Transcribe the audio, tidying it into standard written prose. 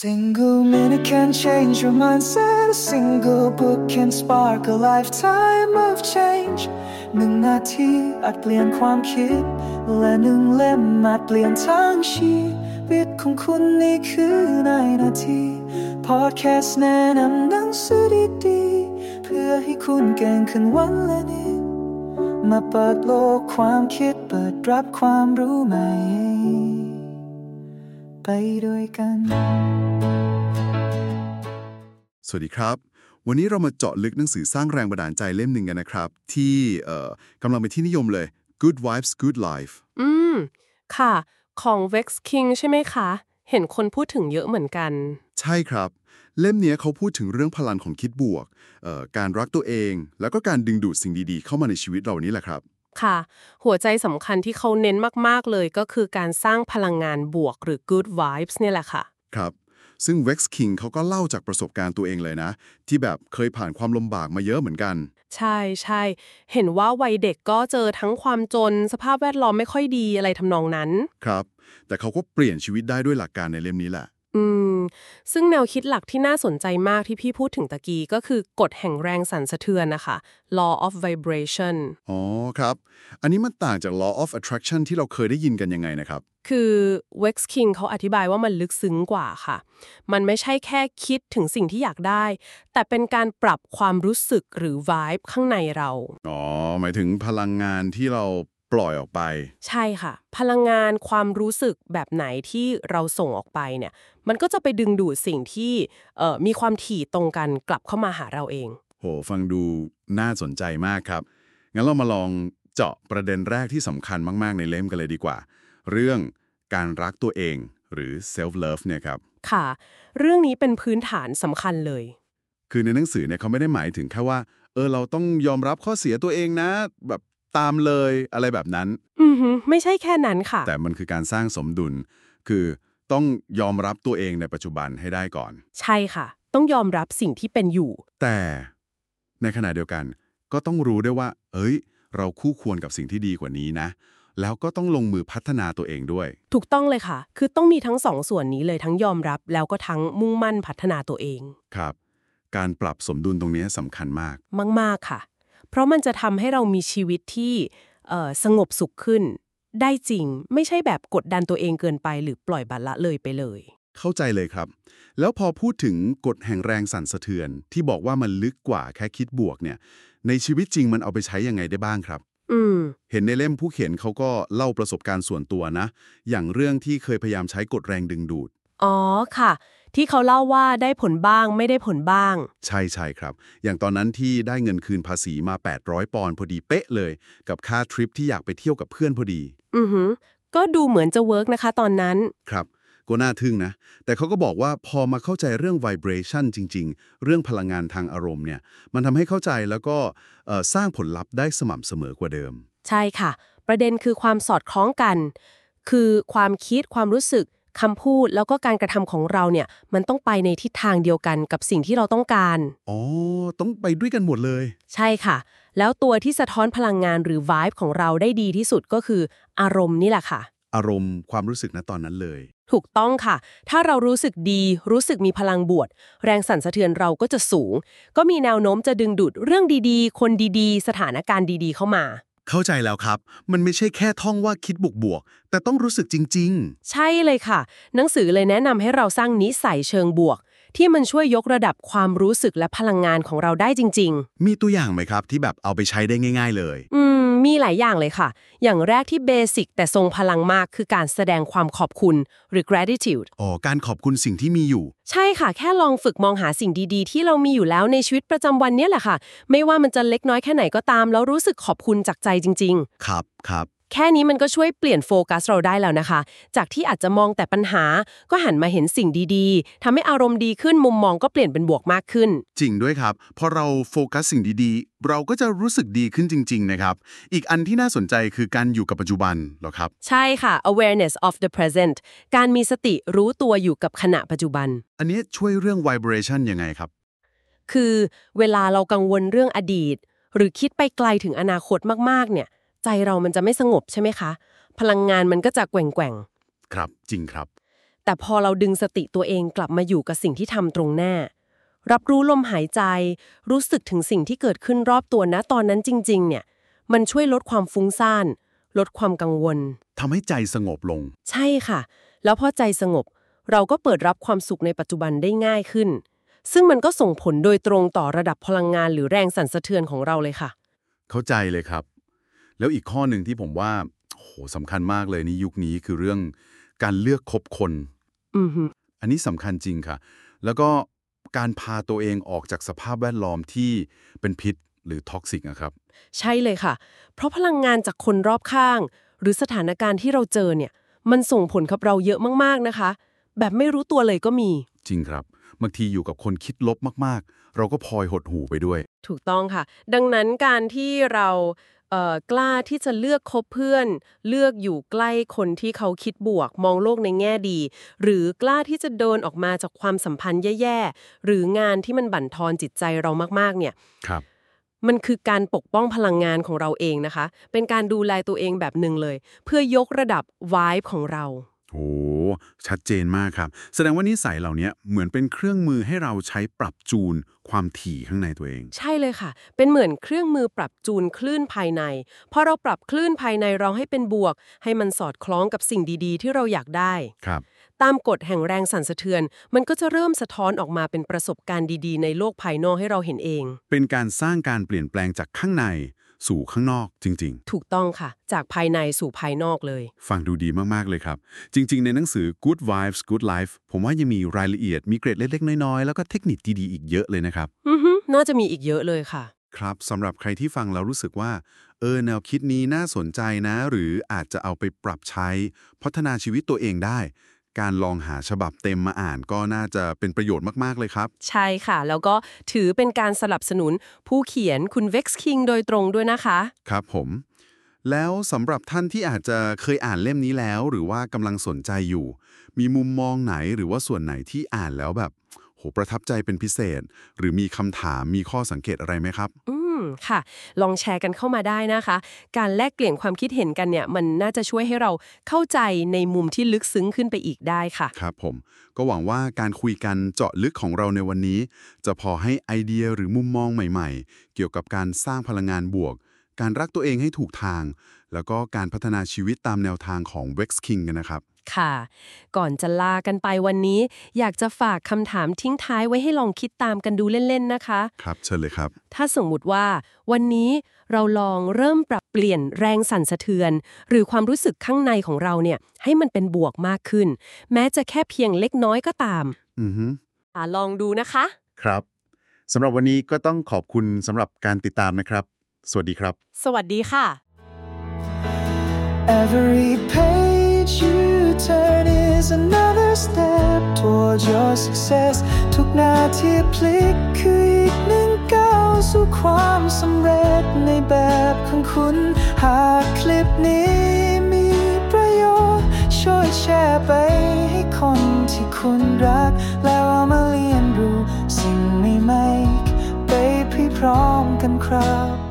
Single minute can change your mindset. A single book can spark a lifetime of change. 1 นาทีอาจเปลี่ยนความคิดและ1 เล่มอาจเปลี่ยนทั้งชีวิตของคุณนี่คือในนาที Podcast แนะนำหนังสือดีๆเพื่อให้คุณเก่งขึ้นวันละนิดมาเปิดโลกความคิดเปิดรับความรู้ใหม่ไปด้วยกันสวัสดีครับวันนี้เรามาเจาะลึกหนังสือสร้างแรงบันดาลใจเล่มหนึ่งกันนะครับที่กำลังเป็นที่นิยมเลย Good Vibes Good Life ค่ะของ Vex King ใช่ไหมคะเห็นคนพูดถึงเยอะเหมือนกันใช่ครับเล่มนี้เขาพูดถึงเรื่องพลังของคิดบวกการรักตัวเองแล้วก็การดึงดูดสิ่งดีๆเข้ามาในชีวิตเรานี่แหละครับค่ะหัวใจสำคัญที่เขาเน้นมากๆเลยก็คือการสร้างพลังงานบวกหรือ Good Vibes เนี่ยแหละค่ะครับซึ่ง Vex King เขาก็เล่าจากประสบการณ์ตัวเองเลยนะที่แบบเคยผ่านความลำบากมาเยอะเหมือนกันใช่ๆเห็นว่าวัยเด็กก็เจอทั้งความจนสภาพแวดล้อมไม่ค่อยดีอะไรทำนองนั้นครับแต่เขาก็เปลี่ยนชีวิตได้ด้วยหลักการในเล่มนี้แหละซึ่งแนวคิดหลักที่น่าสนใจมากที่พี่พูดถึงตะกี้ก็คือกฎแห่งแรงสั่นสะเทือนนะคะ Law of Vibration อ๋อครับอันนี้มันต่างจาก Law of Attraction ที่เราเคยได้ยินกันยังไงนะครับคือ Vex King เขาอธิบายว่ามันลึกซึ้งกว่าค่ะมันไม่ใช่แค่คิดถึงสิ่งที่อยากได้แต่เป็นการปรับความรู้สึกหรือ vibe ข้างในเราอ๋อหมายถึงพลังงานที่เราปล่อยออกไปใช่ค่ะพลังงานความรู้สึกแบบไหนที่เราส่งออกไปเนี่ยมันก็จะไปดึงดูดสิ่งที่มีความถี่ตรงกันกลับเข้ามาหาเราเองโหฟังดูน่าสนใจมากครับงั้นเรามาลองเจาะประเด็นแรกที่สำคัญมากๆในเล่มกันเลยดีกว่าเรื่องการรักตัวเองหรือ self love เนี่ยครับค่ะเรื่องนี้เป็นพื้นฐานสำคัญเลยคือในหนังสือเนี่ยเขาไม่ได้หมายถึงแค่ว่าเราต้องยอมรับข้อเสียตัวเองนะแบบตามเลยอะไรแบบนั้นไม่ใช่แค่นั้นค่ะแต่มันคือการสร้างสมดุลคือต้องยอมรับตัวเองในปัจจุบันให้ได้ก่อนใช่ค่ะต้องยอมรับสิ่งที่เป็นอยู่แต่ในขณะเดียวกันก็ต้องรู้ด้วยว่าเราคู่ควรกับสิ่งที่ดีกว่านี้นะแล้วก็ต้องลงมือพัฒนาตัวเองด้วยถูกต้องเลยค่ะคือต้องมีทั้งสองส่วนนี้เลยทั้งยอมรับแล้วก็ทั้งมุ่งมั่นพัฒนาตัวเองครับการปรับสมดุลตรงนี้สำคัญมากมากๆค่ะเพราะมันจะทำให้เรามีชีวิตที่สงบสุขขึ้นได้จริงไม่ใช่แบบกดดันตัวเองเกินไปหรือปล่อยบัลละเลยไปเลยเข้าใจเลยครับแล้วพอพูดถึงกฎแห่งแรงสั่นสะเทือนที่บอกว่ามันลึกกว่าแค่คิดบวกเนี่ยในชีวิตจริงมันเอาไปใช้ยังไงได้บ้างครับเห็นในเล่มผู้เขียนเขาก็เล่าประสบการณ์ส่วนตัวนะอย่างเรื่องที่เคยพยายามใช้กฎแรงดึงดูดอ๋อค่ะที่เขาเล่าว่าได้ผลบ้างไม่ได้ผลบ้างใช่ครับอย่างตอนนั้นที่ได้เงินคืนภาษีมา800 ปอนด์พอดีเป๊ะเลยกับค่าทริปที่อยากไปเที่ยวกับเพื่อนพอดีก็ดูเหมือนจะเวิร์กนะคะตอนนั้นครับก็น่าทึ่งนะแต่เขาก็บอกว่าพอมาเข้าใจเรื่อง vibration จริงๆเรื่องพลังงานทางอารมณ์เนี่ยมันทำให้เข้าใจแล้วก็สร้างผลลัพธ์ได้สม่ำเสมอกว่าเดิมใช่ค่ะประเด็นคือความสอดคล้องกันคือความคิดความรู้สึกคำพูดแล้วก็การกระทำของเราเนี่ยมันต้องไปในทิศทางเดียวกันกับสิ่งที่เราต้องการอ๋อต้องไปด้วยกันหมดเลยใช่ค่ะแล้วตัวที่สะท้อนพลังงานหรือ vibe ของเราได้ดีที่สุดก็คืออารมณ์นี่แหละค่ะอารมณ์ความรู้สึกณตอนนั้นเลยถูกต้องค่ะถ้าเรารู้สึกดีรู้สึกมีพลังบวกแรงสั่นสะเทือนเราก็จะสูงก็มีแนวโน้มจะดึงดูดเรื่องดีๆคนดีๆสถานการณ์ดีๆเข้ามาเข้าใจแล้วครับมันไม่ใช่แค่ท่องว่าคิดบวกๆแต่ต้องรู้สึกจริงๆใช่เลยค่ะหนังสือเลยแนะนำให้เราสร้างนิสัยเชิงบวกที่มันช่วยยกระดับความรู้สึกและพลังงานของเราได้จริงๆมีตัวอย่างไหมครับที่แบบเอาไปใช้ได้ง่ายๆเลยมีหลายอย่างเลยค่ะอย่างแรกที่เบสิกแต่ทรงพลังมากคือการแสดงความขอบคุณหรือ gratitude การขอบคุณสิ่งที่มีอยู่ใช่ค่ะแค่ลองฝึกมองหาสิ่งดีๆที่เรามีอยู่แล้วในชีวิตประจำวันนี้แหละค่ะไม่ว่ามันจะเล็กน้อยแค่ไหนก็ตามแล้วรู้สึกขอบคุณจากใจจริงๆครับแค่นี้มันก็ช่วยเปลี่ยนโฟกัสเราได้แล้วนะคะจากที่อาจจะมองแต่ปัญหาก็หันมาเห็นสิ่งดีๆทำให้อารมณ์ดีขึ้นมุมมองก็เปลี่ยนเป็นบวกมากขึ้นจริงด้วยครับพอเราโฟกัสสิ่งดีๆเราก็จะรู้สึกดีขึ้นจริงๆนะครับอีกอันที่น่าสนใจคือการอยู่กับปัจจุบันเหรอครับใช่ค่ะ awareness of the present การมีสติรู้ตัวอยู่กับขณะปัจจุบันอันนี้ช่วยเรื่อง vibration ยังไงครับคือเวลาเรากังวลเรื่องอดีตหรือคิดไปไกลถึงอนาคตมากๆเนี่ยใจเรามันจะไม่สงบใช่ไหมคะพลังงานมันก็จะแกว่งครับจริงครับแต่พอเราดึงสติตัวเองกลับมาอยู่กับสิ่งที่ทำตรงหน้ารับรู้ลมหายใจรู้สึกถึงสิ่งที่เกิดขึ้นรอบตัวนะตอนนั้นจริงๆเนี่ยมันช่วยลดความฟุ้งซ่านลดความกังวลทำให้ใจสงบลงใช่ค่ะแล้วพอใจสงบเราก็เปิดรับความสุขในปัจจุบันได้ง่ายขึ้นซึ่งมันก็ส่งผลโดยตรงต่อระดับพลังงานหรือแรงสั่นสะเทือนของเราเลยค่ะเข้าใจเลยครับแล้วอีกข้อหนึ่งที่ผมว่าโหสำคัญมากเลยในยุคนี้คือเรื่องการเลือกคบคนอันนี้สำคัญจริงค่ะแล้วก็การพาตัวเองออกจากสภาพแวดล้อมที่เป็นพิษหรือท็อกซิกนะครับใช่เลยค่ะเพราะพลังงานจากคนรอบข้างหรือสถานการณ์ที่เราเจอเนี่ยมันส่งผลกับเราเยอะมากๆนะคะแบบไม่รู้ตัวเลยก็มีจริงครับบางทีอยู่กับคนคิดลบมากๆเราก็พลอยหดหู่ไปด้วยถูกต้องค่ะดังนั้นการที่เรากล้าที่จะเลือกคบเพื่อนเลือกอยู่ใกล้คนที่เขาคิดบวกมองโลกในแง่ดีหรือกล้าที่จะเดินออกมาจากความสัมพันธ์แย่ๆหรืองานที่มันบั่นทอนจิตใจเรามากๆเนี่ยครับมันคือการปกป้องพลังงานของเราเองนะคะเป็นการดูแลตัวเองแบบหนึ่งเลยเพื่อยกระดับ vibe ของเราโอ้ชัดเจนมากครับแสดงว่านิสัยเหล่านี้เหมือนเป็นเครื่องมือให้เราใช้ปรับจูนความถี่ข้างในตัวเองใช่เลยค่ะเป็นเหมือนเครื่องมือปรับจูนคลื่นภายในพอเราปรับคลื่นภายในเราให้เป็นบวกให้มันสอดคล้องกับสิ่งดีๆที่เราอยากได้ครับตามกฎแห่งแรงสั่นสะเทือนมันก็จะเริ่มสะท้อนออกมาเป็นประสบการณ์ดีๆในโลกภายนอกให้เราเห็นเองเป็นการสร้างการเปลี่ยนแปลงจากข้างในสู่ข้างนอกจริงๆถูกต้องค่ะจากภายในสู่ภายนอกเลยฟังดูดีมากๆเลยครับจริงๆในหนังสือ Good Vibes Good Life ผมว่ายังมีรายละเอียดมีเกร็ดเล็กๆน้อยๆแล้วก็เทคนิคดีๆอีกเยอะเลยนะครับน่าจะมีอีกเยอะเลยค่ะครับสำหรับใครที่ฟังแล้วรู้สึกว่าแนวคิดนี้น่าสนใจนะหรืออาจจะเอาไปปรับใช้พัฒนาชีวิตตัวเองได้การลองหาฉบับเต็มมาอ่านก็น่าจะเป็นประโยชน์มากๆเลยครับใช่ค่ะแล้วก็ถือเป็นการสนับสนุนผู้เขียนคุณ Vex King โดยตรงด้วยนะคะครับผมแล้วสำหรับท่านที่อาจจะเคยอ่านเล่มนี้แล้วหรือว่ากำลังสนใจอยู่มีมุมมองไหนหรือว่าส่วนไหนที่อ่านแล้วแบบโหประทับใจเป็นพิเศษหรือมีคำถามมีข้อสังเกตอะไรไหมครับค่ะลองแชร์กันเข้ามาได้นะคะการแลกเปลี่ยนความคิดเห็นกันเนี่ยมันน่าจะช่วยให้เราเข้าใจในมุมที่ลึกซึ้งขึ้นไปอีกได้ค่ะครับผมก็หวังว่าการคุยกันเจาะลึกของเราในวันนี้จะพอให้ไอเดียหรือมุมมองใหม่ๆเกี่ยวกับการสร้างพลังงานบวกการรักตัวเองให้ถูกทางแล้วก็การพัฒนาชีวิตตามแนวทางของ Vex King กันนะครับค่ะก่อนจะลากันไปวันนี้อยากจะฝากคำถามทิ้งท้ายไว้ให้ลองคิดตามกันดูเล่นๆนะคะครับเชิญเลยครับถ้าสมมุติว่าวันนี้เราลองเริ่มปรับเปลี่ยนแรงสั่นสะเทือนหรือความรู้สึกข้างในของเราเนี่ยให้มันเป็นบวกมากขึ้นแม้จะแค่เพียงเล็กน้อยก็ตามลองดูนะคะครับสำหรับวันนี้ก็ต้องขอบคุณสำหรับการติดตามนะครับสวัสดีครับสวัสดีค่ะ Every page you turn is another step towards your success ทุกนาทีพลิกคืออีกหนึ่งก้าวสู่ความสำเร็จในแบบของคุณหากคลิปนี้มีประโยชน์ช่วยแชร์ไปให้คนที่คุณรักแล้วเอามาเรียนรู้สิ่งใหม่ๆไปพร้อมกันครับ